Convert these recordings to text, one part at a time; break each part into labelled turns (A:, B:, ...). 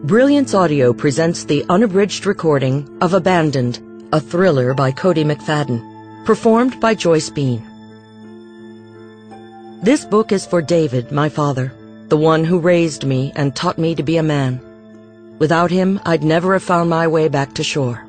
A: Brilliance Audio presents the unabridged recording of Abandoned, a thriller by Cody McFadden, performed by Joyce Bean. This book is for David, my father, the one who raised me and taught me to be a man. Without him, I'd never have found my way back to shore.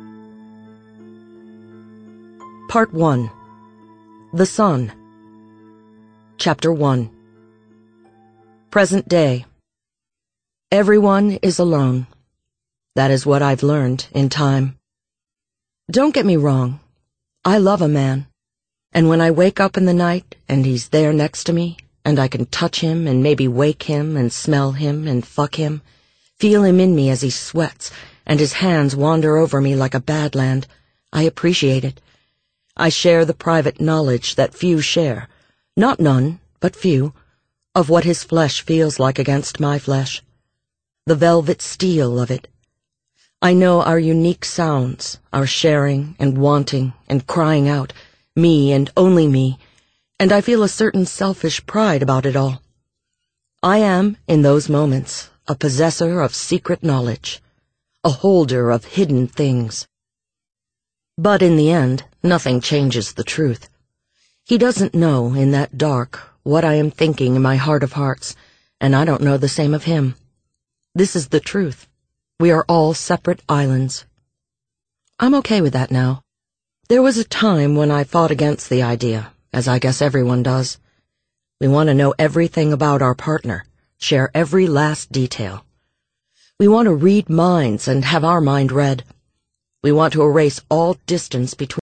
A: Part 1. The Sun. Chapter 1. Present day. Everyone is alone. That is what I've learned in time. Don't get me wrong. I love a man. And when I wake up in the night and he's there next to me, and I can touch him and maybe wake him and smell him and fuck him, feel him in me as he sweats, and his hands wander over me like a badland, I appreciate it. I share the private knowledge that few share, not none, but few, of what his flesh feels like against my flesh. The velvet steel of it. I know our unique sounds, our sharing and wanting and crying out, me and only me, and I feel a certain selfish pride about it all. I am, in those moments, a possessor of secret knowledge, a holder of hidden things. But in the end, nothing changes the truth. He doesn't know, in that dark, what I am thinking in my heart of hearts, and I don't know the same of him. This is the truth. We are all separate islands. I'm okay with that now. There was a time when I fought against the idea, as I guess everyone does. We want to know everything about our partner, share every last detail. We want to read minds and have our mind read. We want to erase all distance between